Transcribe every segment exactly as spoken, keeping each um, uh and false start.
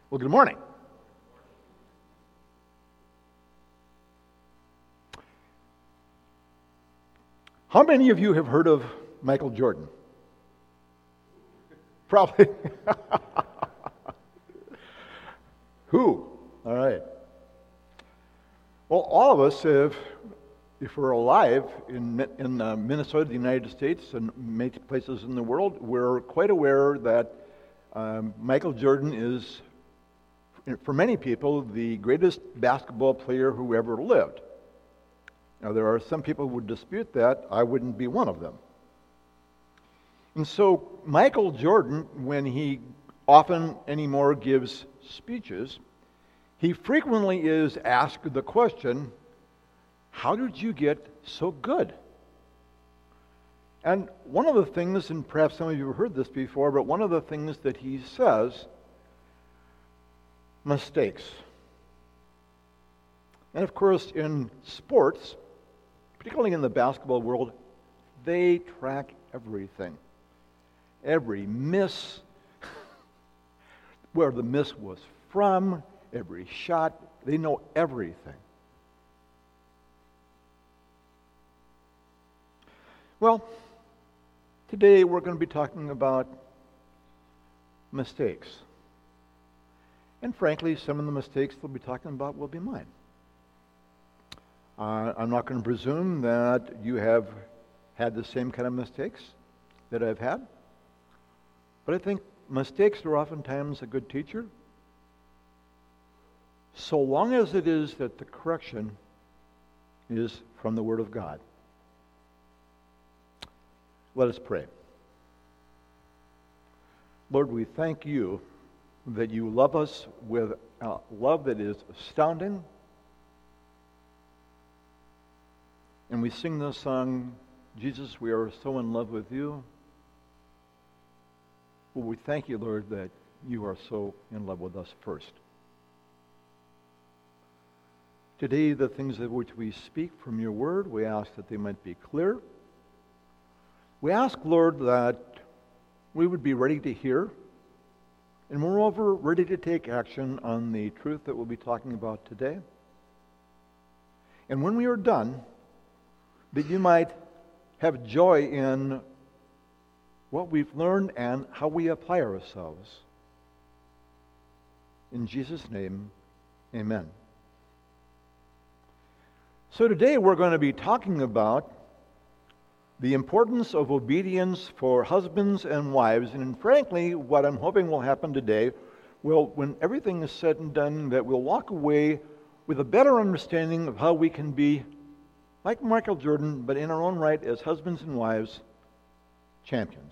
Well, good morning. How many of you have heard of Michael Jordan? Probably. Who? All right. Well, all of us have, if we're alive in, in uh, Minnesota, the United States, and many places in the world, we're quite aware that um, Michael Jordan is, for many people, the greatest basketball player who ever lived. Now, there are some people who would dispute that. I wouldn't be one of them. And so, Michael Jordan, when he often anymore gives speeches, he frequently is asked the question, how did you get so good? And one of the things, and perhaps some of you have heard this before, but one of the things that he says, mistakes. And of course, in sports, particularly in the basketball world, they track everything. Every miss, where the miss was from, every shot, they know everything. Well, today we're going to be talking about mistakes. And frankly, some of the mistakes we'll be talking about will be mine. Uh, I'm not going to presume that you have had the same kind of mistakes that I've had. But I think mistakes are oftentimes a good teacher, so long as it is that the correction is from the Word of God. Let us pray. Lord, we thank you that you love us with a love that is astounding. And we sing this song, Jesus, we are so in love with you. Well, we thank you, Lord, that you are so in love with us first. Today, the things of which we speak from your word, we ask that they might be clear. We ask, Lord, that we would be ready to hear, and moreover, ready to take action on the truth that we'll be talking about today. And when we are done, that you might have joy in what we've learned and how we apply ourselves. In Jesus' name, amen. So today we're going to be talking about the importance of obedience for husbands and wives. And frankly, what I'm hoping will happen today, well, when everything is said and done, that we'll walk away with a better understanding of how we can be like Michael Jordan, but in our own right as husbands and wives, champions.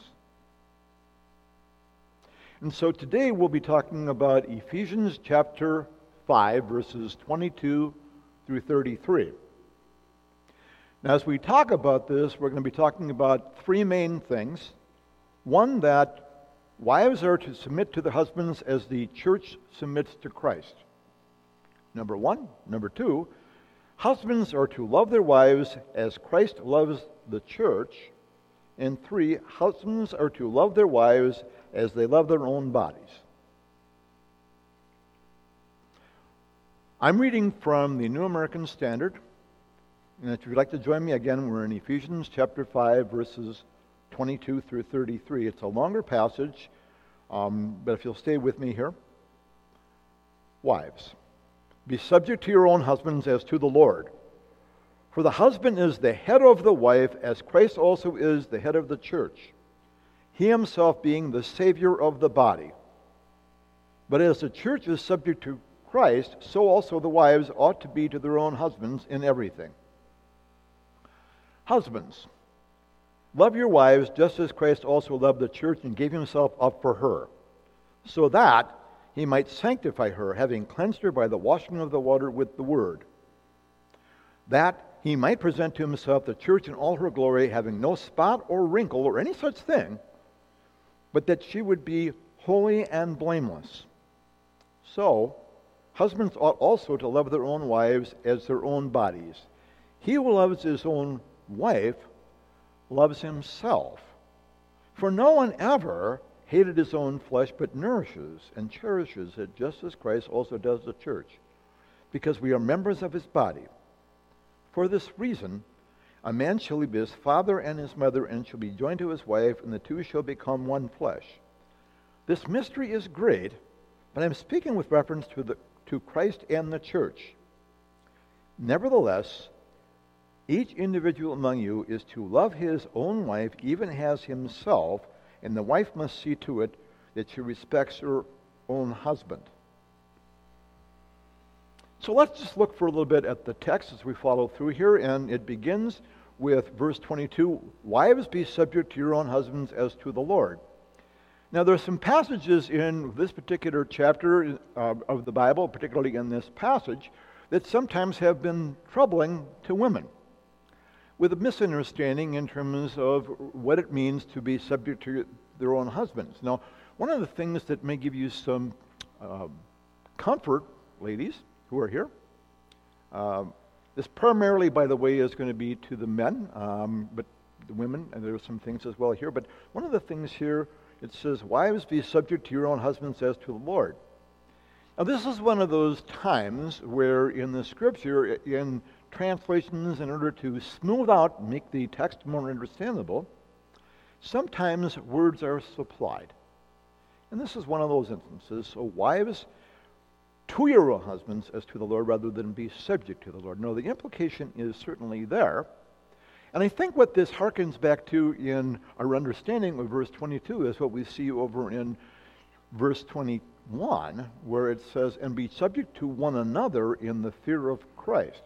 And so today we'll be talking about Ephesians chapter five, verses twenty-two through thirty-three. Now, as we talk about this, we're going to be talking about three main things. One, that wives are to submit to their husbands as the church submits to Christ. Number one. Number two, husbands are to love their wives as Christ loves the church. And three, husbands are to love their wives as they love their own bodies. I'm reading from the New American Standard. And if you'd like to join me again, we're in Ephesians chapter five, verses twenty-two through thirty-three. It's a longer passage, um, but if you'll stay with me here. Wives, be subject to your own husbands as to the Lord. For the husband is the head of the wife, as Christ also is the head of the church, he himself being the Savior of the body. But as the church is subject to Christ, so also the wives ought to be to their own husbands in everything. Husbands, love your wives just as Christ also loved the church and gave himself up for her, so that he might sanctify her, having cleansed her by the washing of the water with the word, that he might present to himself the church in all her glory, having no spot or wrinkle or any such thing, but that she would be holy and blameless. So, husbands ought also to love their own wives as their own bodies. He who loves his own wife loves himself. For no one ever hated his own flesh, but nourishes and cherishes it just as Christ also does the church, because we are members of his body. For this reason, a man shall leave his father and his mother and shall be joined to his wife, and the two shall become one flesh. This mystery is great, but I'm speaking with reference to the to Christ and the church. Nevertheless, each individual among you is to love his own wife even as himself, and the wife must see to it that she respects her own husband. So let's just look for a little bit at the text as we follow through here, and it begins with verse twenty-two, wives, be subject to your own husbands as to the Lord. Now there are some passages in this particular chapter uh, of the Bible, particularly in this passage, that sometimes have been troubling to women, with a misunderstanding in terms of what it means to be subject to their own husbands. Now, one of the things that may give you some uh, comfort, ladies who are here, uh, this primarily, by the way, is going to be to the men, um, but the women, and there are some things as well here. But one of the things here, it says, wives, be subject to your own husbands as to the Lord. Now, this is one of those times where in the Scripture, in translations, in order to smooth out, make the text more understandable, sometimes words are supplied. And this is one of those instances. So, wives, to your own husbands as to the Lord, rather than be subject to the Lord. No, the implication is certainly there. And I think what this harkens back to in our understanding of verse twenty-two is what we see over in verse twenty-one, where it says, and be subject to one another in the fear of Christ.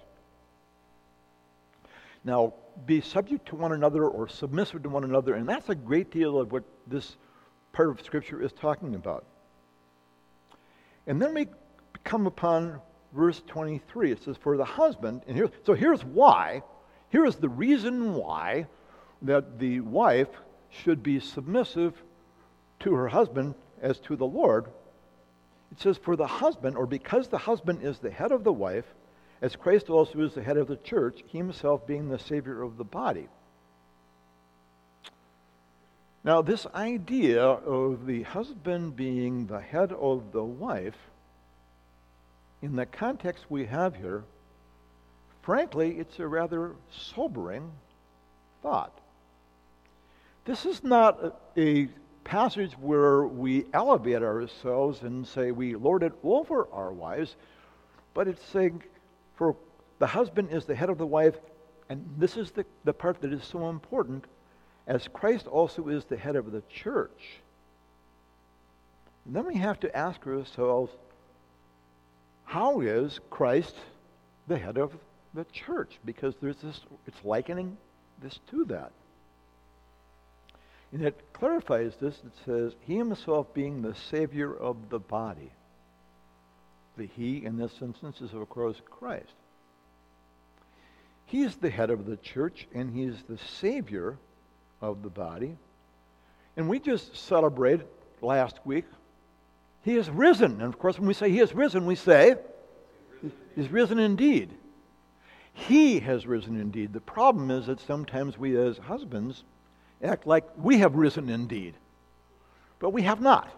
Now, be subject to one another or submissive to one another, and that's a great deal of what this part of Scripture is talking about. And then we come upon verse twenty-three. It says, for the husband, and here, so here's why, here is the reason why that the wife should be submissive to her husband as to the Lord. It says, for the husband, or because the husband is the head of the wife, as Christ also is the head of the church, he himself being the Savior of the body. Now, this idea of the husband being the head of the wife, in the context we have here, frankly, it's a rather sobering thought. This is not a, a passage where we elevate ourselves and say we lord it over our wives, but it's saying, for the husband is the head of the wife, and this is the, the part that is so important, as Christ also is the head of the church. And then we have to ask ourselves, how is Christ the head of the church? Because there's this, it's likening this to that. And it clarifies this. It says, he himself being the Savior of the body. The he in this instance is, of course, Christ. He's the head of the church, and he's the Savior of the body. And we just celebrated last week, he is risen. And of course, when we say he is risen, we say, he's risen indeed. He has risen indeed. The problem is that sometimes we as husbands act like we have risen indeed. But we have not.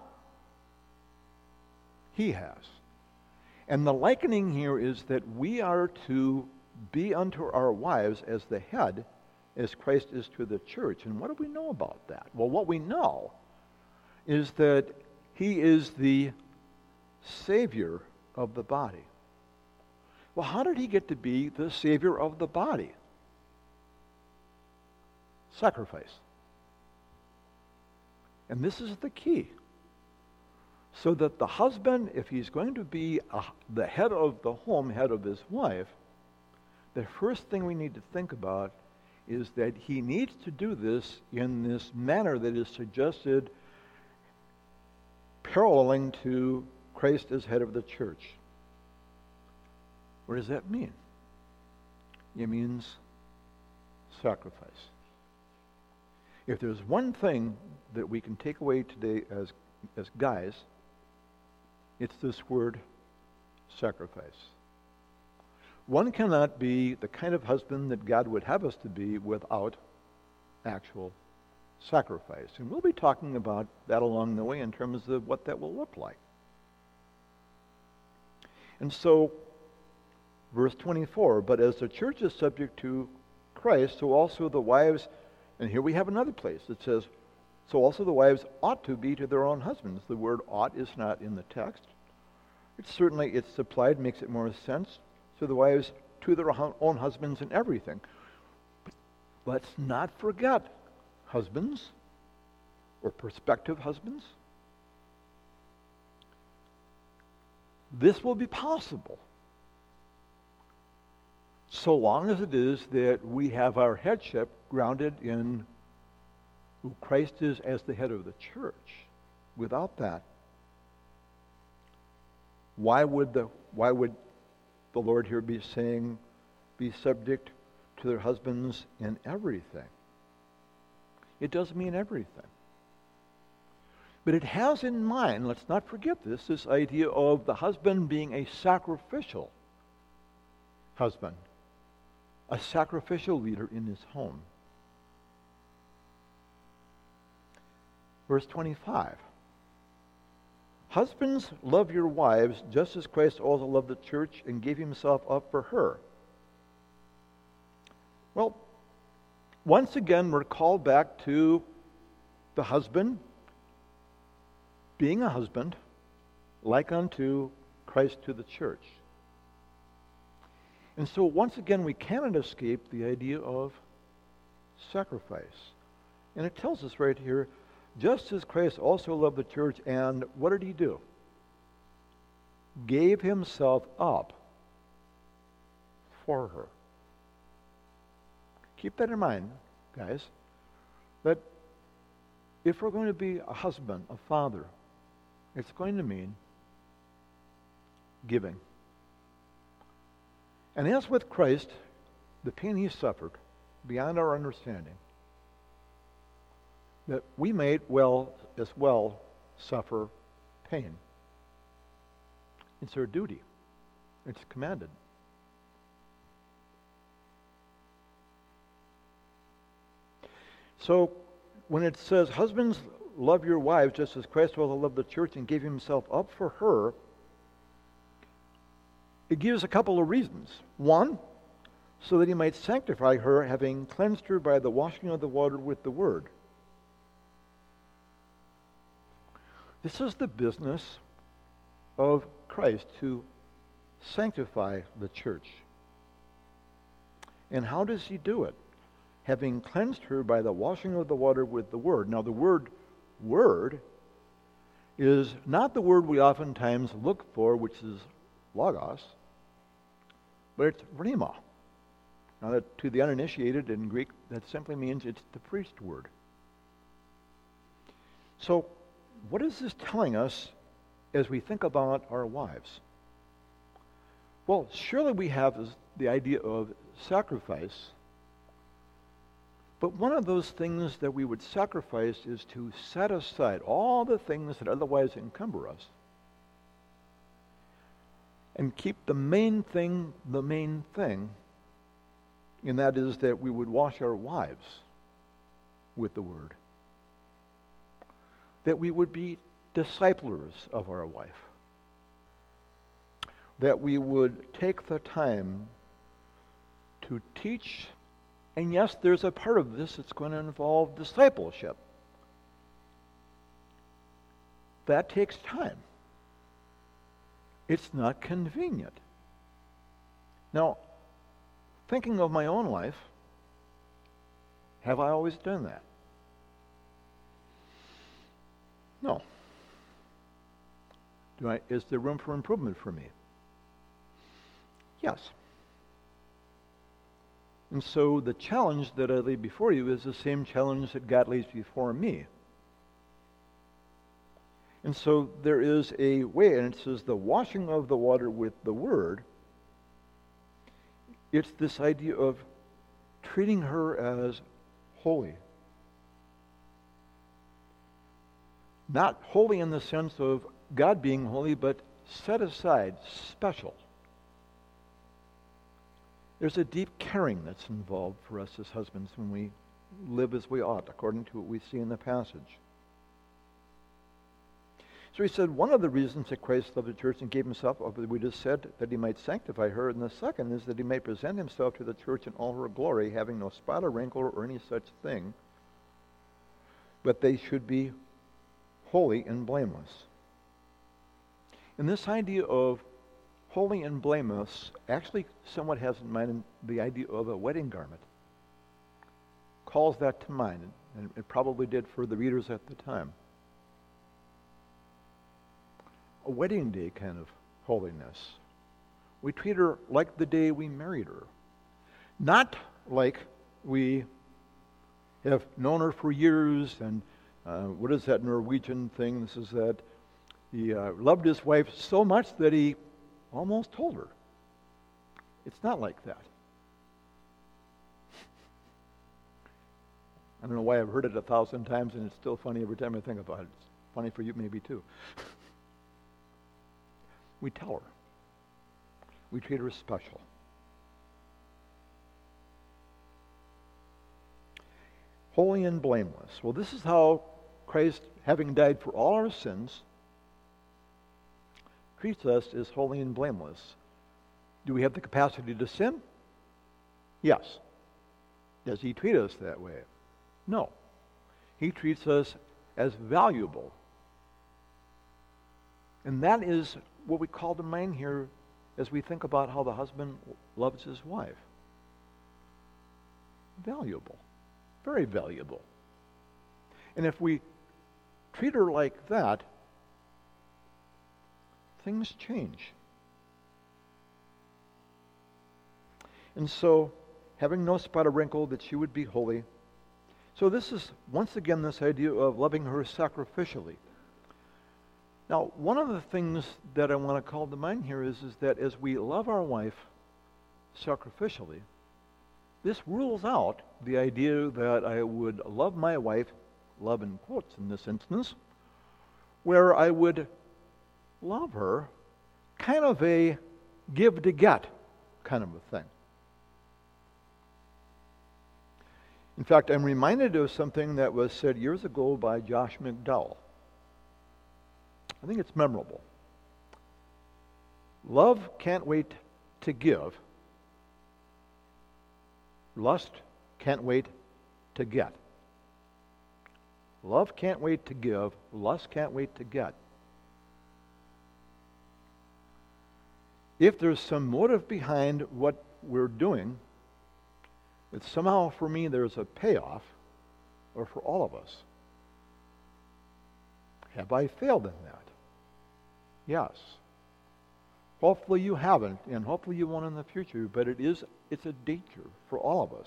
He has. And the likening here is that we are to be unto our wives as the head, as Christ is to the church. And what do we know about that? Well, what we know is that he is the Savior of the body. Well, how did he get to be the Savior of the body? Sacrifice. And this is the key. So that the husband, if he's going to be a, the head of the home, head of his wife, the first thing we need to think about is that he needs to do this in this manner that is suggested, paralleling to Christ as head of the church. What does that mean? It means sacrifice. If there's one thing that we can take away today as, as guys, it's this word, sacrifice. One cannot be the kind of husband that God would have us to be without actual sacrifice. And we'll be talking about that along the way in terms of what that will look like. And so, verse twenty-four, but as the church is subject to Christ, so also the wives, and here we have another place that says, so also the wives ought to be to their own husbands. The word ought is not in the text. It's certainly, it's supplied, makes it more sense. So the wives to their own husbands in everything. But let's not forget, husbands, or prospective husbands, this will be possible so long as it is that we have our headship grounded in who Christ is as the head of the church. Without that, why would the why would the Lord here be saying, be subject to their husbands in everything? It does mean everything. But it has in mind, let's not forget this, this idea of the husband being a sacrificial husband, a sacrificial leader in his home. Verse twenty-five. Husbands, love your wives, just as Christ also loved the church and gave himself up for her. Well, once again, we're called back to the husband being a husband, like unto Christ to the church. And so once again, we cannot escape the idea of sacrifice. And it tells us right here, just as Christ also loved the church, and what did he do? Gave himself up for her. Keep that in mind, guys, that if we're going to be a husband, a father, it's going to mean giving. And as with Christ, the pain he suffered beyond our understanding, that we may well as well suffer pain. It's our duty. It's commanded. So when it says, husbands, love your wives just as Christ also loved the church and gave himself up for her, it gives a couple of reasons. One, so that he might sanctify her, having cleansed her by the washing of the water with the word. This is the business of Christ, to sanctify the church. And how does he do it? Having cleansed her by the washing of the water with the word. Now the word word is not the word we oftentimes look for, which is logos, but it's rhema. Now that to the uninitiated in Greek, that simply means it's the priest word. So what is this telling us as we think about our wives? Well, surely we have the idea of sacrifice, but one of those things that we would sacrifice is to set aside all the things that otherwise encumber us and keep the main thing the main thing, and that is that we would wash our wives with the word. That we would be disciplers of our wife. That we would take the time to teach, and yes, there's a part of this that's going to involve discipleship. That takes time. It's not convenient. Now, thinking of my own life, have I always done that? No. Do I, is there room for improvement for me? Yes. And so the challenge that I lay before you is the same challenge that God lays before me. And so there is a way, and it says the washing of the water with the word. It's this idea of treating her as holy. Not holy in the sense of God being holy, but set aside, special. There's a deep caring that's involved for us as husbands when we live as we ought, according to what we see in the passage. So he said one of the reasons that Christ loved the church and gave himself up, we just said, that he might sanctify her, and the second is that he might present himself to the church in all her glory, having no spot or wrinkle or any such thing, but they should be holy and blameless. And this idea of holy and blameless actually somewhat has in mind the idea of a wedding garment. Calls that to mind, and it probably did for the readers at the time. A wedding day kind of holiness. We treat her like the day we married her. Not like we have known her for years, and uh, what is that Norwegian thing? This is that he uh, loved his wife so much that he almost told her. It's not like that. I don't know why I've heard it a thousand times, and it's still funny every time I think about it. It's funny for you maybe too. We tell her. We treat her as special. Holy and blameless. Well, this is how Christ, having died for all our sins, treats us as holy and blameless. Do we have the capacity to sin? Yes. Does he treat us that way? No. He treats us as valuable. And that is what we call to mind here as we think about how the husband loves his wife. Valuable. Very valuable. And if we treat her like that, things change. And so, having no spot or wrinkle, that she would be holy. So this is, once again, this idea of loving her sacrificially. Now, one of the things that I want to call to mind here is, is that as we love our wife sacrificially, this rules out the idea that I would love my wife, love in quotes in this instance, where I would love her kind of a give to get kind of a thing. In fact, I'm reminded of something that was said years ago by Josh McDowell. I think it's memorable. Love can't wait to give. Lust can't wait to get. Love can't wait to give. Lust can't wait to get. If there's some motive behind what we're doing, that somehow for me there's a payoff, or for all of us. Have I failed in that? Yes. Hopefully you haven't, and hopefully you won't in the future, but it is, it's a danger for all of us.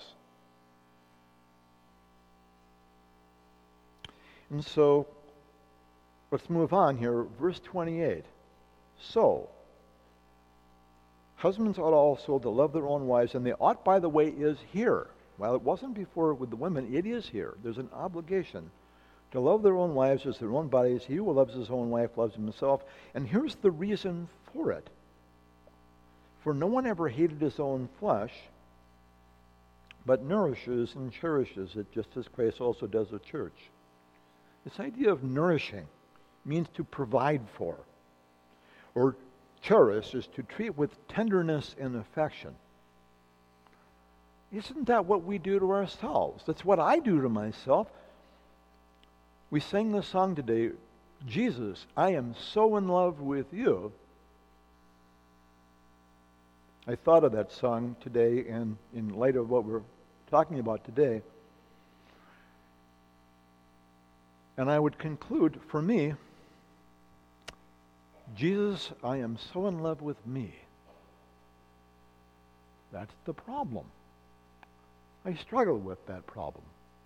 And so, let's move on here. Verse twenty-eight. So, husbands ought also to love their own wives, and the ought, by the way, is here. While it wasn't before with the women, it is here. There's an obligation to love their own wives as their own bodies. He who loves his own wife loves himself. And here's the reason for it. For no one ever hated his own flesh, but nourishes and cherishes it, just as Christ also does the church. This idea of nourishing means to provide for, or cherish is to treat with tenderness and affection. Isn't that what we do to ourselves? That's what I do to myself. We sang the song today, Jesus, I am so in love with you. I thought of that song today, and in light of what we're talking about today. And I would conclude, for me, Jesus, I am so in love with me. That's the problem. I struggle with that problem.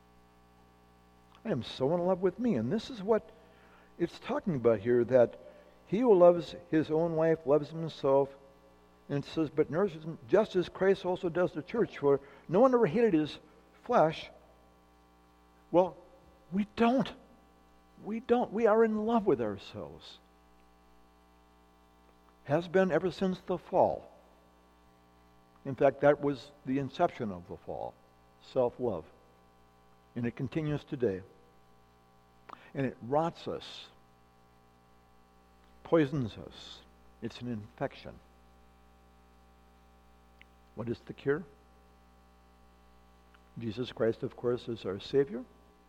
I am so in love with me. And this is what it's talking about here, that he who loves his own wife loves himself. And it says, but nourishes him just as Christ also does the church. For no one ever hated his flesh. Well, we don't. We don't. We are in love with ourselves. Has been ever since the fall. In fact, that was the inception of the fall. Self-love. And it continues today. And it rots us, poisons us. It's an infection. What is the cure? Jesus Christ, of course, is our Savior.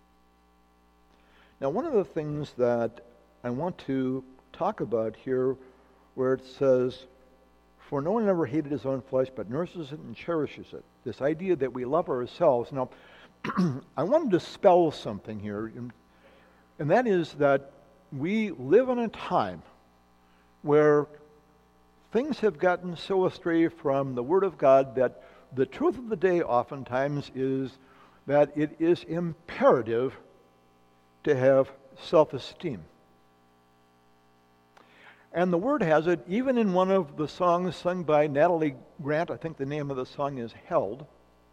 Now, one of the things that I want to talk about here, where it says, "For no one ever hated his own flesh, but nurses it and cherishes it." This idea that we love ourselves. Now, I wanted to spell something here, and, and that is that we live in a time where things have gotten so astray from the Word of God that the truth of the day oftentimes is that it is imperative to have self-esteem. And the Word has it, even in one of the songs sung by Natalie Grant, I think the name of the song is Held.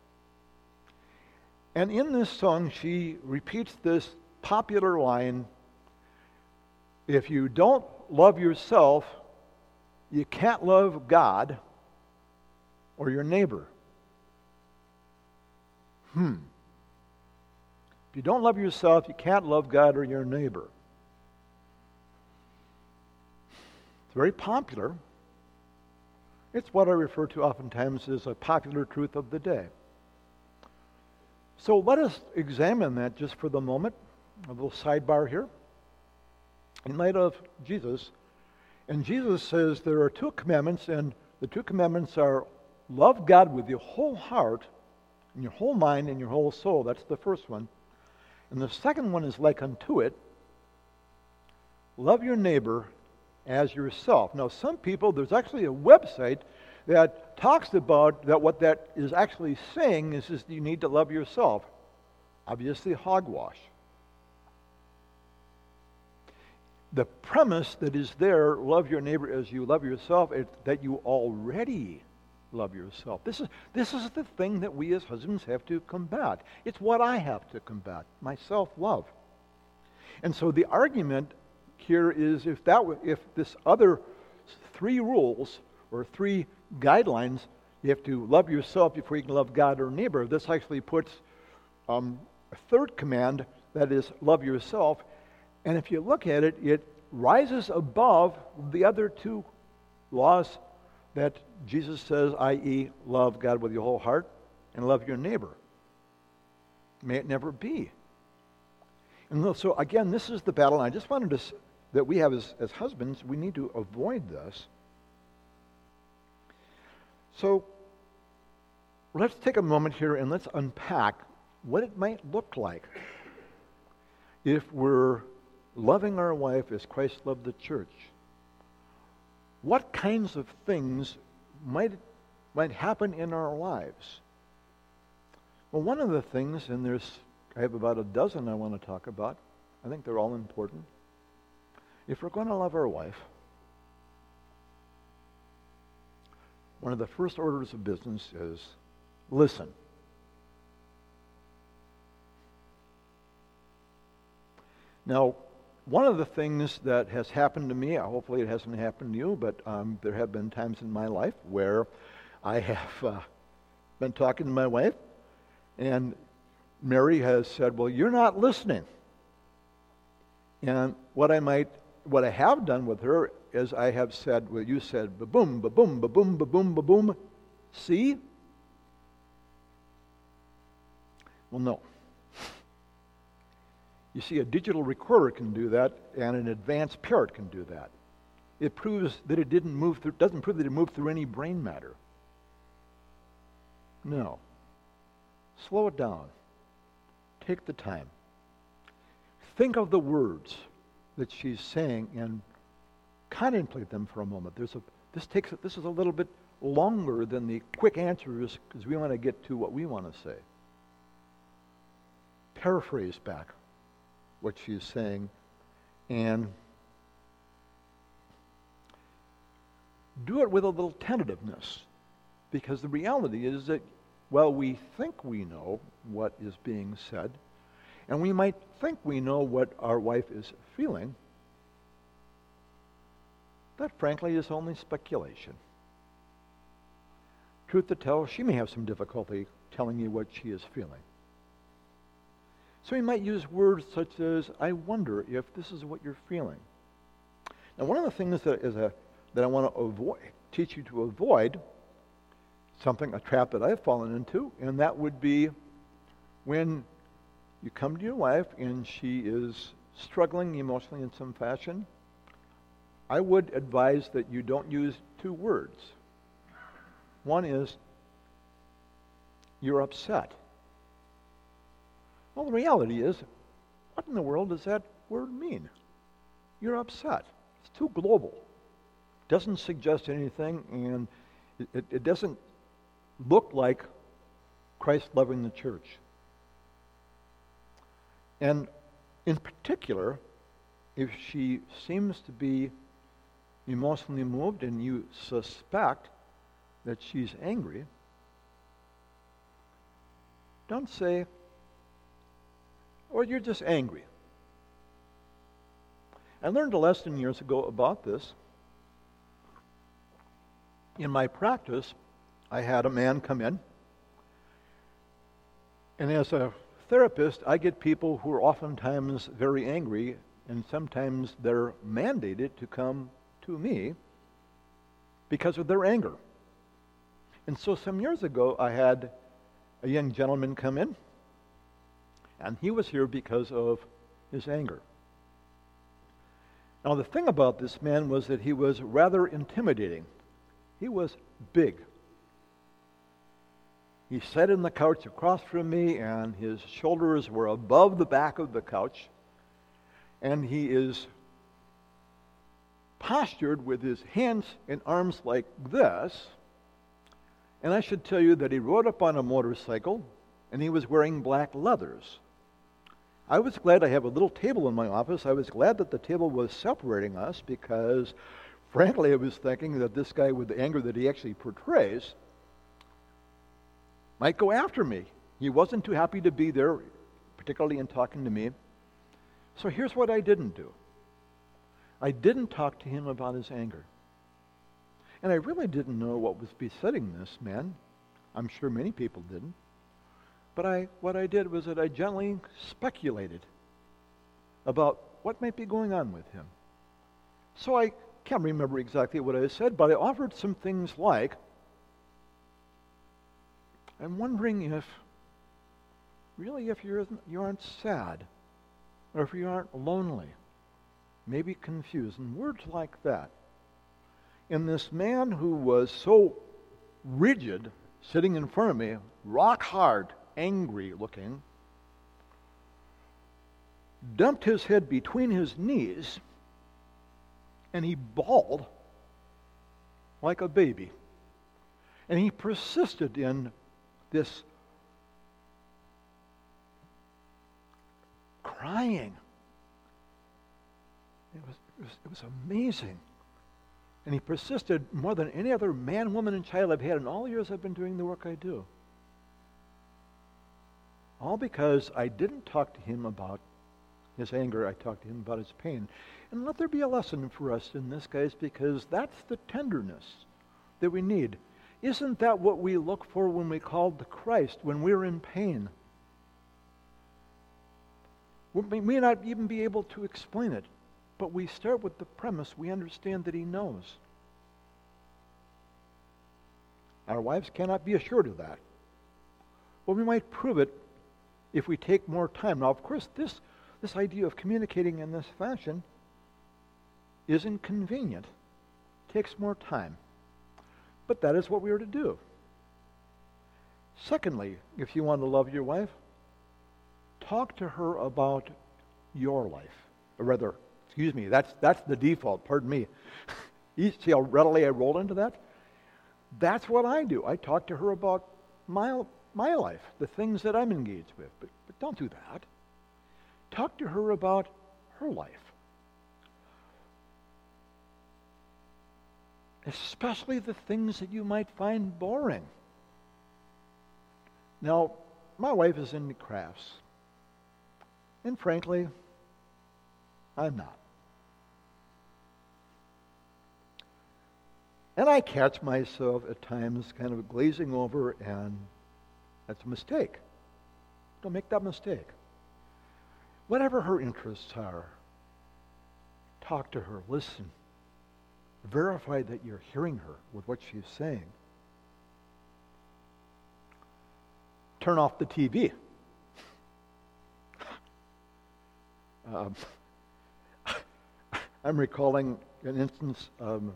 And in this song, she repeats this popular line, "If you don't love yourself, you can't love God or your neighbor." Hmm. If you don't love yourself, you can't love God or your neighbor. It's very popular. It's what I refer to oftentimes as a popular truth of the day. So let us examine that just for the moment, a little sidebar here. In light of Jesus, and Jesus says there are two commandments, and the two commandments are love God with your whole heart, and your whole mind, and your whole soul. That's the first one. And the second one is like unto it, love your neighbor as yourself. Now, some people, there's actually a website that talks about that what that is actually saying is, is you need to love yourself. Obviously, hogwash. The premise that is there, love your neighbor as you love yourself, is that you already love yourself. This is, this is the thing that we as husbands have to combat. It's what I have to combat, my self-love. And so the argument here is if that if this other three rules or three guidelines, you have to love yourself before you can love God or neighbor, this actually puts um, a third command, that is love yourself. And if you look at it, it rises above the other two laws that Jesus says, that is, love God with your whole heart and love your neighbor. May it never be. And so again, this is the battle, and I just wanted to, that we have as, as husbands, we need to avoid this. So let's take a moment here and let's unpack what it might look like if we're loving our wife as Christ loved the church. What kinds of things might might happen in our lives? Well, one of the things, and there's I have about a dozen I want to talk about. I think they're all important. If we're going to love our wife, one of the first orders of business is listen. Now, one of the things that has happened to me, hopefully it hasn't happened to you, but um, there have been times in my life where I have uh, been talking to my wife, and Mary has said, "Well, you're not listening." And what I might, what I have done with her is I have said, well, you said, ba-boom, ba-boom, ba-boom, ba-boom, ba-boom. See? Well, no. You see, a digital recorder can do that, and an advanced parrot can do that. It proves that it didn't move through, doesn't prove that it moved through any brain matter. No. Slow it down. Take the time. Think of the words that she's saying and contemplate them for a moment. There's a this takes this is a little bit longer than the quick answers because we want to get to what we want to say. Paraphrase back what she's saying and do it with a little tentativeness, because the reality is that while we think we know what is being said, and we might think we know what our wife is feeling, that frankly is only speculation. Truth to tell, she may have some difficulty telling you what she is feeling. So he might use words such as, I wonder if this is what you're feeling. Now, one of the things that is a that I want to avoid, teach you to avoid, something, a trap that I've fallen into, and that would be when you come to your wife and she is struggling emotionally in some fashion, I would advise that you don't use two words. One is, you're upset. Well, the reality is, what in the world does that word mean? You're upset. It's too global. Doesn't suggest anything, and it, it, it doesn't look like Christ loving the church. And in particular, if she seems to be emotionally moved and you suspect that she's angry, don't say, or you're just angry. I learned a lesson years ago about this. In my practice, I had a man come in, and as a therapist, I get people who are oftentimes very angry, and sometimes they're mandated to come to me because of their anger. And so some years ago, I had a young gentleman come in, and he was here because of his anger. Now, the thing about this man was that he was rather intimidating. He was big. He sat in the couch across from me, and his shoulders were above the back of the couch, and he is postured with his hands and arms like this. And I should tell you that he rode up on a motorcycle, and he was wearing black leathers. I was glad I have a little table in my office. I was glad that the table was separating us because, frankly, I was thinking that this guy with the anger that he actually portrays might go after me. He wasn't too happy to be there, particularly in talking to me. So here's what I didn't do. I didn't talk to him about his anger. And I really didn't know what was besetting this man. I'm sure many people didn't. But I, what I did was that I gently speculated about what might be going on with him. So I can't remember exactly what I said, but I offered some things like, I'm wondering if, really, if you're, you aren't sad, or if you aren't lonely, maybe confused, and words like that. And this man who was so rigid, sitting in front of me, rock hard, angry looking, dumped his head between his knees, and he bawled like a baby. And he persisted in this crying. It was, it was, it was amazing. And he persisted more than any other man, woman, and child I've had in all the years I've been doing the work I do. All because I didn't talk to him about his anger, I talked to him about his pain. And let there be a lesson for us in this, guys, because that's the tenderness that we need. Isn't that what we look for when we call to Christ, when we're in pain? We may not even be able to explain it, but we start with the premise we understand that he knows. Our wives cannot be assured of that. Well, we might prove it if we take more time. Now, of course, this, this idea of communicating in this fashion is inconvenient. It takes more time. But that is what we are to do. Secondly, if you want to love your wife, talk to her about your life. Or rather, excuse me, that's, that's the default, pardon me. You see how readily I roll into that? That's what I do. I talk to her about my, my life, the things that I'm engaged with. But, but don't do that. Talk to her about her life. Especially the things that you might find boring. Now, my wife is into crafts. And frankly, I'm not. And I catch myself at times kind of glazing over, and that's a mistake. Don't make that mistake. Whatever her interests are, talk to her, listen. Verify that you're hearing her with what she's saying. Turn off the T V. Um, I'm recalling an instance, um,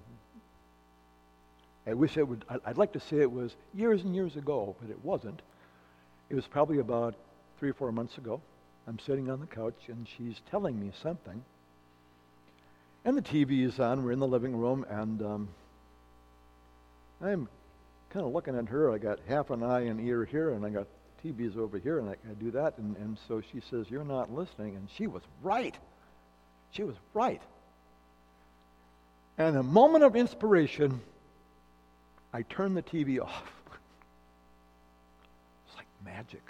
I wish I would, I'd like to say it was years and years ago, but it wasn't. It was probably about three or four months ago. I'm sitting on the couch and she's telling me something. And the T V is on, we're in the living room, and um, I'm kind of looking at her. I got half an eye and ear here, and I got T Vs over here, and I, I do that, and, and so she says, "You're not listening," and she was right. She was right. And a moment of inspiration, I turned the T V off. It's like magic.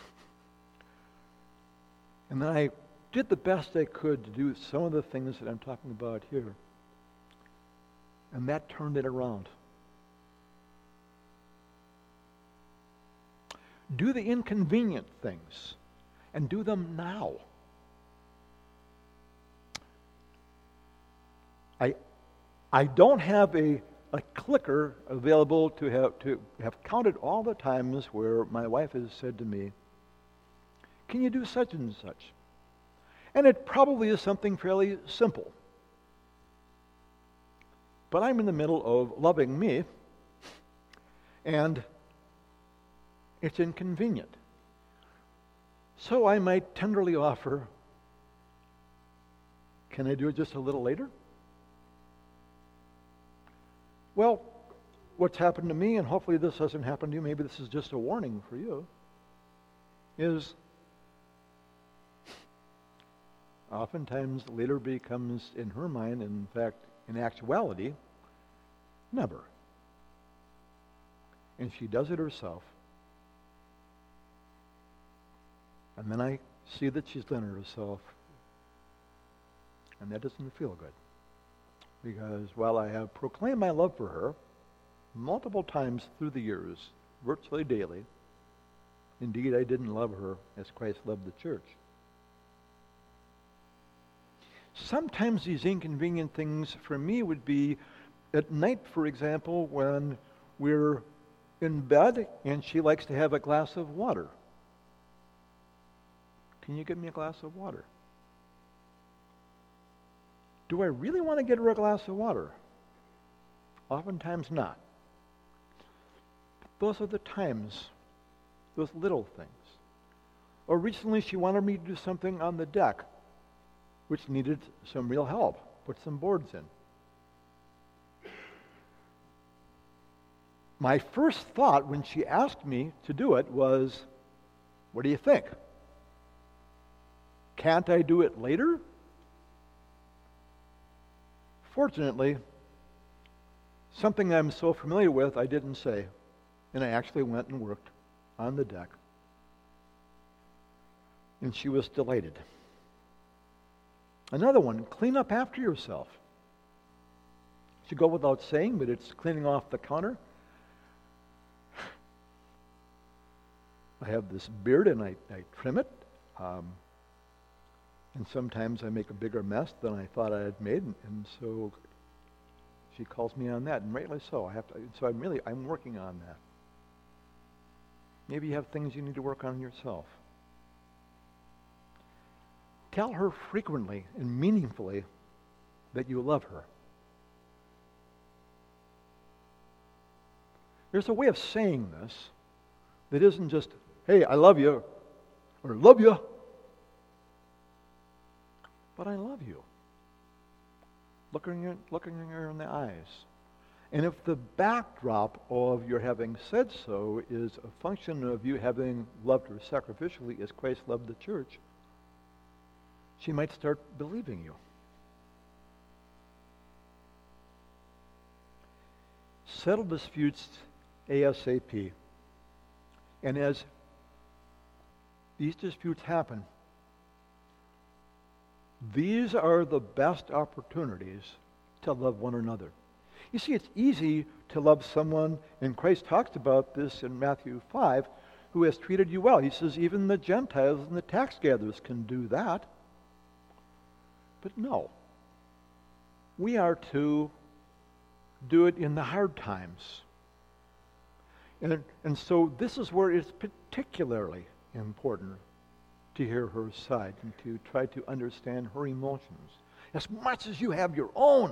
And then I did the best I could to do some of the things that I'm talking about here. And that turned it around. Do the inconvenient things, and do them now. I, I don't have a, a clicker available to have to have counted all the times where my wife has said to me, "Can you do such and such?" And it probably is something fairly simple. But I'm in the middle of loving me, and it's inconvenient. So I might tenderly offer, "Can I do it just a little later?" Well, what's happened to me, and hopefully this doesn't happen to you, maybe this is just a warning for you, is oftentimes later becomes, in her mind, in fact, in actuality, never. And she does it herself. And then I see that she's done it herself. And that doesn't feel good. Because while I have proclaimed my love for her multiple times through the years, virtually daily, indeed I didn't love her as Christ loved the church. Sometimes these inconvenient things for me would be at night, for example, when we're in bed and she likes to have a glass of water. "Can you give me a glass of water?" Do I really want to get her a glass of water? Oftentimes not. But those are the times, those little things. Or recently she wanted me to do something on the deck, which needed some real help, put some boards in. My first thought when she asked me to do it was, "What do you think? Can't I do it later?" Fortunately, something I'm so familiar with I didn't say, and I actually went and worked on the deck. And she was delighted. Another one, clean up after yourself. Should go without saying, but it's cleaning off the counter. I have this beard and I, I trim it. Um, and sometimes I make a bigger mess than I thought I had made. And, and so she calls me on that, and rightly so. I have to, so I'm really, I'm working on that. Maybe you have things you need to work on yourself. Tell her frequently and meaningfully that you love her. There's a way of saying this that isn't just, "Hey, I love you," or "love you," but "I love you." Looking her, looking her in the eyes. And if the backdrop of your having said so is a function of you having loved her sacrificially as Christ loved the church, she might start believing you. Settle disputes ASAP. And as these disputes happen, these are the best opportunities to love one another. You see, it's easy to love someone, and Christ talks about this in Matthew five, who has treated you well. He says even the Gentiles and the tax gatherers can do that. But no. We are to do it in the hard times. And, and so this is where it's particularly important to hear her side and to try to understand her emotions as much as you have your own.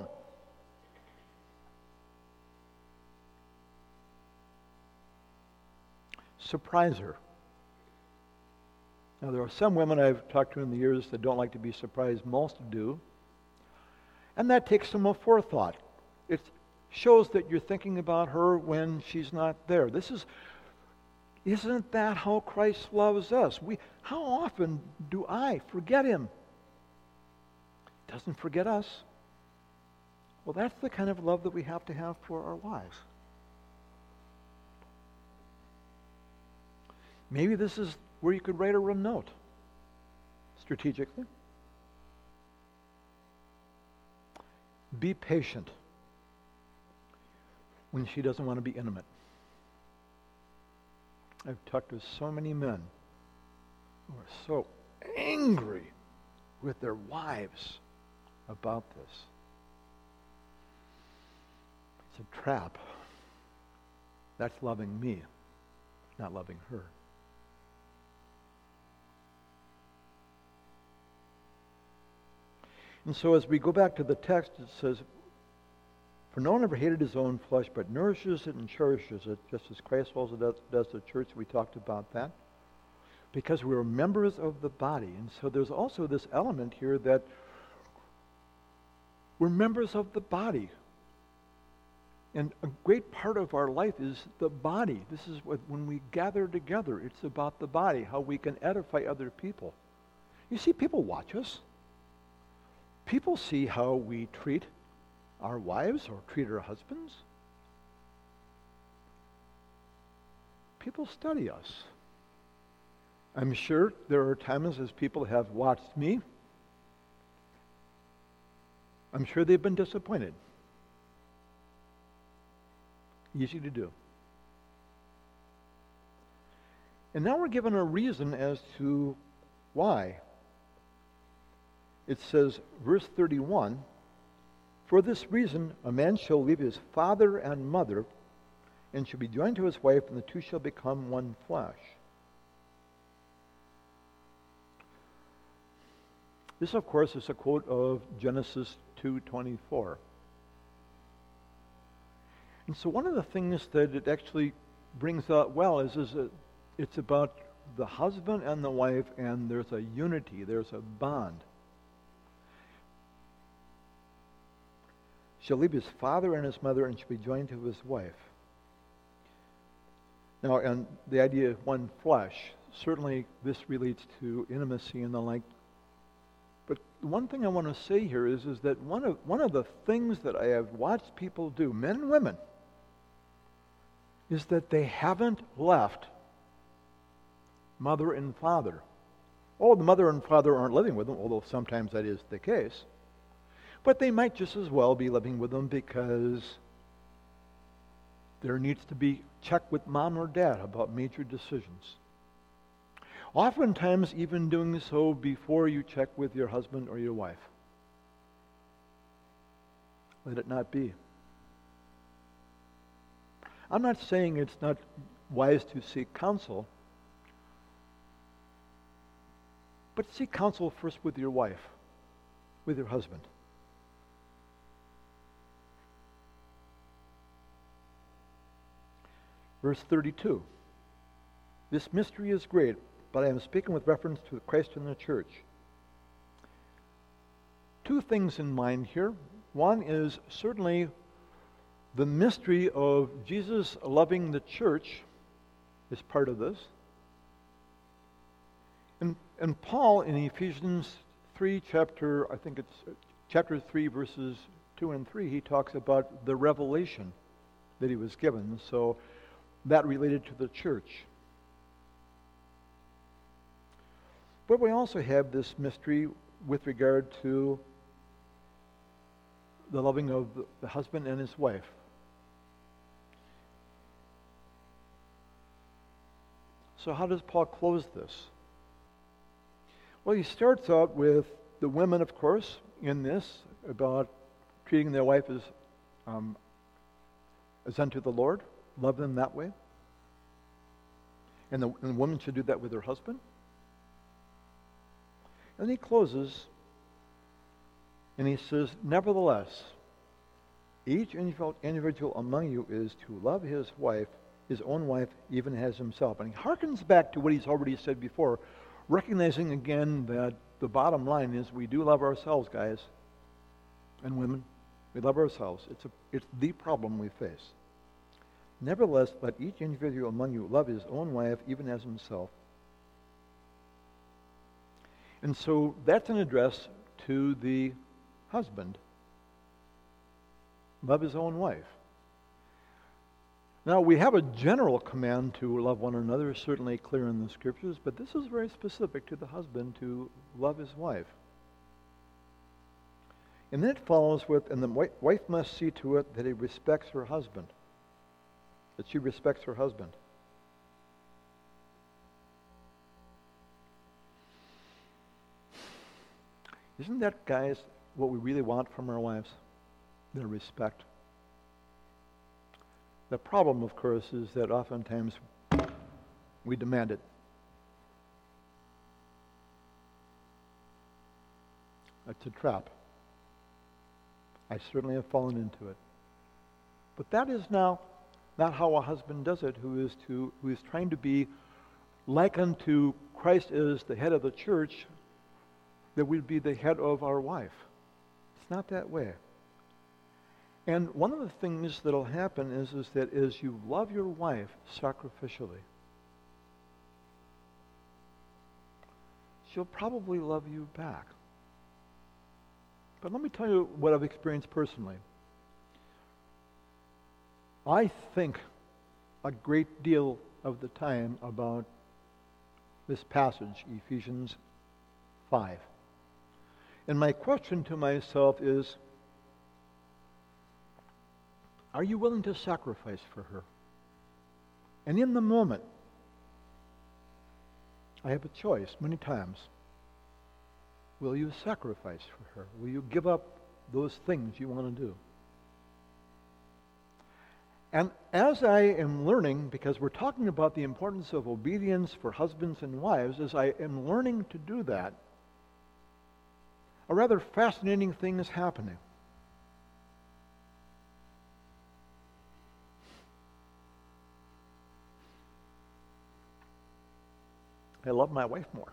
Surprise her. Now, there are some women I've talked to in the years that don't like to be surprised. Most do. And that takes some forethought. It shows that you're thinking about her when she's not there. This is, isn't that how Christ loves us? We, how often do I forget him? He doesn't forget us. Well, that's the kind of love that we have to have for our wives. Maybe this is where you could write her a note strategically. Be patient when she doesn't want to be intimate. I've talked to so many men who are so angry with their wives about this. It's a trap. That's loving me, not loving her. And so as we go back to the text, it says, "For no one ever hated his own flesh, but nourishes it and cherishes it, just as Christ also does, does the church." We talked about that. Because we're members of the body. And so there's also this element here that we're members of the body. And a great part of our life is the body. This is what, when we gather together, it's about the body, how we can edify other people. You see, people watch us. People see how we treat our wives or treat our husbands. People study us. I'm sure there are times as people have watched me. I'm sure they've been disappointed. Easy to do. And now we're given a reason as to why. It says, verse thirty-one, "For this reason a man shall leave his father and mother, and shall be joined to his wife, and the two shall become one flesh." This, of course, is a quote of Genesis two twenty-four. And so one of the things that it actually brings out well is, is that it's about the husband and the wife, and there's a unity, there's a bond. Shall leave his father and his mother and shall be joined to his wife. Now, and the idea of one flesh, certainly this relates to intimacy and the like. But one thing I want to say here is, is that one of, one of the things that I have watched people do, men and women, is that they haven't left mother and father. Oh, the mother and father aren't living with them, although sometimes that is the case. But they might just as well be living with them because there needs to be check with mom or dad about major decisions. Oftentimes even doing so before you check with your husband or your wife. Let it not be. I'm not saying it's not wise to seek counsel, but seek counsel first with your wife, with your husband. Verse thirty-two, "This mystery is great, but I am speaking with reference to Christ and the church." Two things in mind here. One is certainly the mystery of Jesus loving the church is part of this. And, and Paul in Ephesians three, chapter, I think it's chapter three, verses two and three, he talks about the revelation that he was given. So that related to the church. But we also have this mystery with regard to the loving of the husband and his wife. So how does Paul close this? Well, he starts out with the women, of course, in this, about treating their wife as, um, as unto the Lord, love them that way. And the, and the woman should do that with her husband. And he closes, and he says, nevertheless, each individual among you is to love his wife, his own wife, even as himself. And he harkens back to what he's already said before, recognizing again that the bottom line is we do love ourselves, guys and women. We love ourselves. It's, a, it's the problem we face. Nevertheless, let each individual among you love his own wife, even as himself. And so that's an address to the husband. Love his own wife. Now, we have a general command to love one another, certainly clear in the Scriptures, but this is very specific to the husband to love his wife. And then it follows with, and the wife must see to it that he respects her husband, that she respects her husband. Isn't that, guys, what we really want from our wives? Their respect. The problem, of course, is that oftentimes we demand it. It's a trap. I certainly have fallen into it. But that is now not how a husband does it, who is to who is trying to be like unto Christ is the head of the church, that we'd be the head of our wife. It's not that way. And one of the things that'll happen is, is that as you love your wife sacrificially, she'll probably love you back. But let me tell you what I've experienced personally. I think a great deal of the time about this passage, Ephesians five. And my question to myself is, are you willing to sacrifice for her? And in the moment, I have a choice many times. Will you sacrifice for her? Will you give up those things you want to do? And as I am learning, because we're talking about the importance of obedience for husbands and wives, as I am learning to do that, a rather fascinating thing is happening. I love my wife more.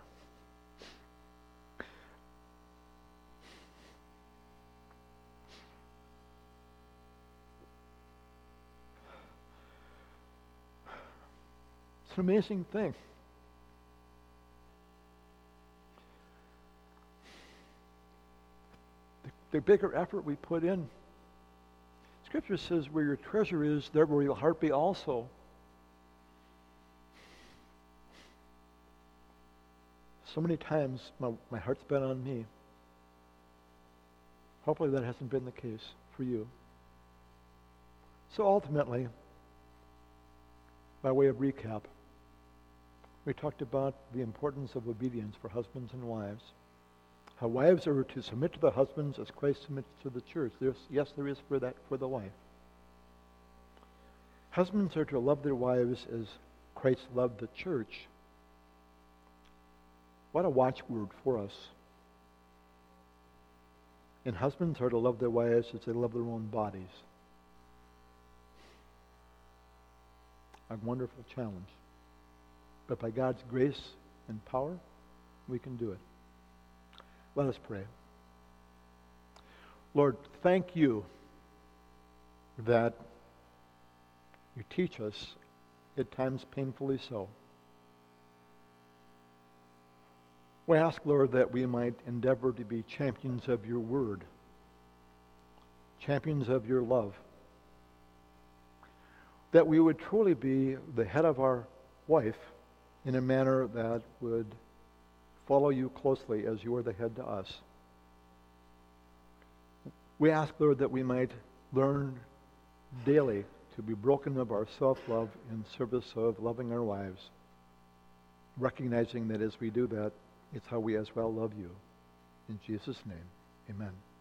It's an amazing thing. The, the bigger effort we put in. Scripture says where your treasure is, there will your heart be also. So many times my, my heart's been on me. Hopefully that hasn't been the case for you. So ultimately, by way of recap, we talked about the importance of obedience for husbands and wives. How wives are to submit to the husbands as Christ submits to the church. There's, yes, there is for that for the wife. Husbands are to love their wives as Christ loved the church. What a watchword for us. And husbands are to love their wives as they love their own bodies. A wonderful challenge. But by God's grace and power, we can do it. Let us pray. Lord, thank you that you teach us, at times painfully so. We ask, Lord, that we might endeavor to be champions of your word, champions of your love, that we would truly be the head of our wife in a manner that would follow you closely as you are the head to us. We ask, Lord, that we might learn daily to be broken of our self-love in service of loving our wives. recognizing that as we do that, it's how we as well love you. In Jesus' name, amen.